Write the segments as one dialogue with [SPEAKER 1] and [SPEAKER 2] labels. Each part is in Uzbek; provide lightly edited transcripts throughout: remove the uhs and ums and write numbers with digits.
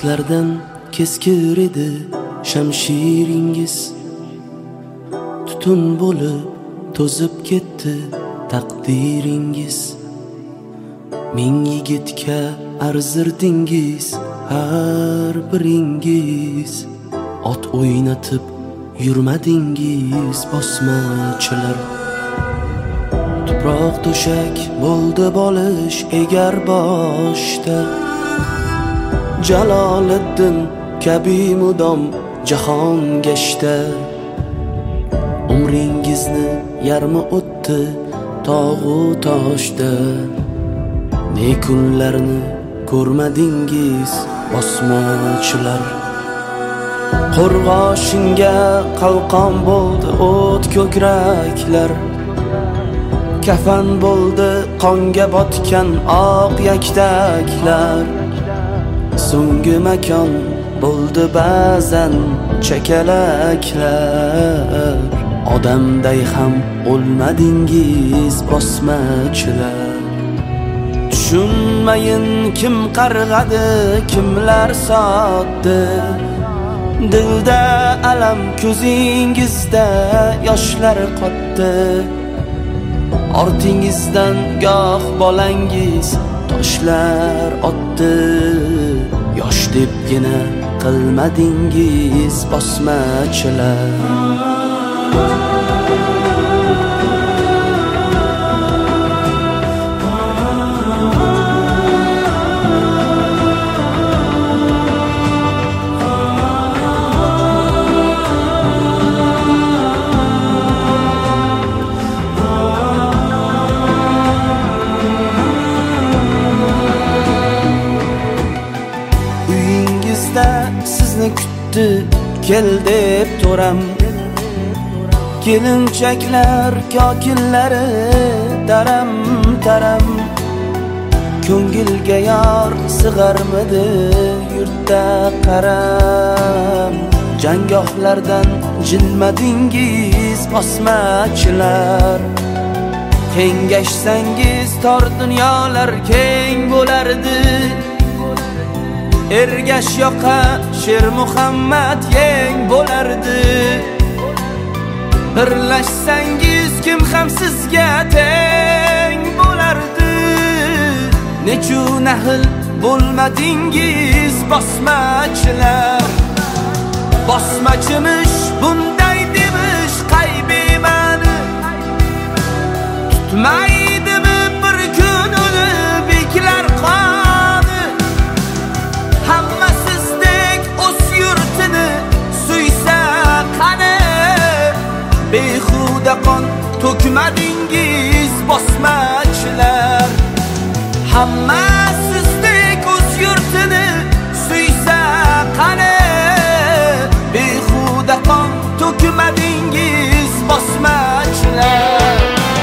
[SPEAKER 1] Ko'zlardan keskir edi shamshiringiz, tutun bo'lib to'zib ketdi taqdiringiz. Ming yigitga arzirdingiz har biringiz, ot o'ynatib yurmadingiz bosmachilar. Tuproq to'shak bo'ldi bolish egar boshda, Jaloliddin kabi mudom jahon gashta. Umringizni yarmi o'tdi tog'u toshda, ne kunlarni ko'rmadingiz bosmachilar. Qo'rg'oshinga qalqon bo'ldi o't ko'kraklar, kafan bo'ldi qonga botgan oq yaktaklar. So'nggi makon bo'ldi ba'zan chakalaklar, odamday ham o'lmadingiz bosmachilar. Tushunmayin kim qarg'adi, kimlar sotdi, dilda alam ko'zingizda yoshlar qotdi. Ortingizdan goh bolangiz toshlar otdi, yosh debgina qilmadingiz bosmachilar. Sizni kutdi kel deb to'ram, kelinchaklar kokillari daram taram. Ko'ngilga yor sig'armidi yurtda qaram, jangohlardan jilmadingiz bosmachilar. Kengashsangiz tor dunyolar keng bo'lardi, Ergash yoqa Sher Muhammad yeng bo'lardi. Birlashsangiz kim ham sizga teng bo'lardi. Nechu nahl bo'lmadingiz bosmachilar. Bosmachimish bunday demish qaybimani, tutmaydimi bir kun uni beklar qoni. Hamma sizdek o'z yurtini suysa qani, behuda qon to'kmadingiz bosmachilar. Hamma sizdek o'z yurtini suysa qani, behuda qon to'kmadingiz bosmachilar.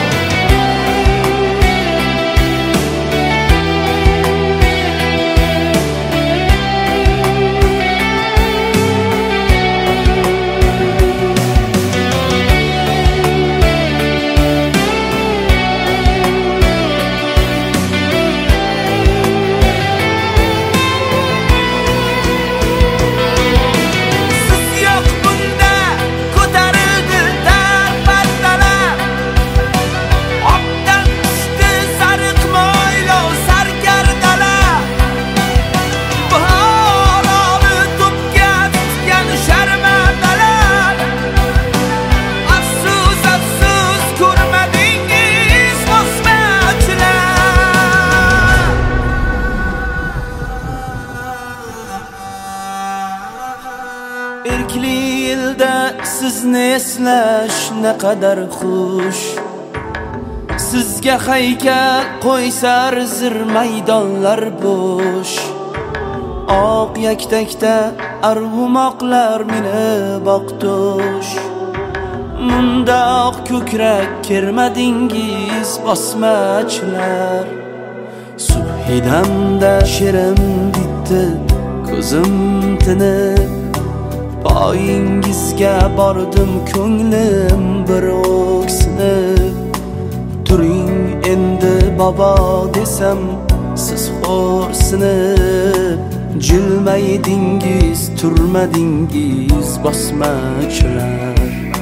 [SPEAKER 1] Erkli yilda sizni eslash naqadar xush, sizga haykal qo'ysar zir maydonlar bo'sh. Oq yaktakda arg'umoqlar meni boqtosh, mundoq ko'krak kermadingiz bosmachilar. Subhidamda sherim bitdi ko'zim tinib, poyingizga bordim ko'nglim bir o'ksinib. Turing endi bobo desam siz xo'rsinib, jilmaydingiz, turmadingiz bosmachilar.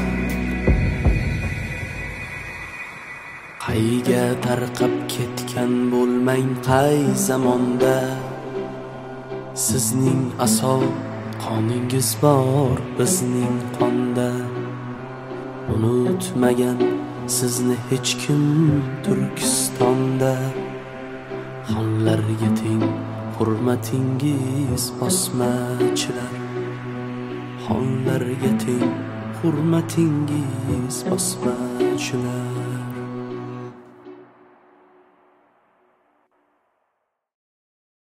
[SPEAKER 1] Qayga tarqab ketgan bo'lmang qay zamonda, sizning aso qoningiz bor bizning qonda. Unutmagan sizni hech kim Turkistonda. Xonlarga teng hurmatingiz bosmachilar. Xonlarga teng hurmatingiz bosmachilar.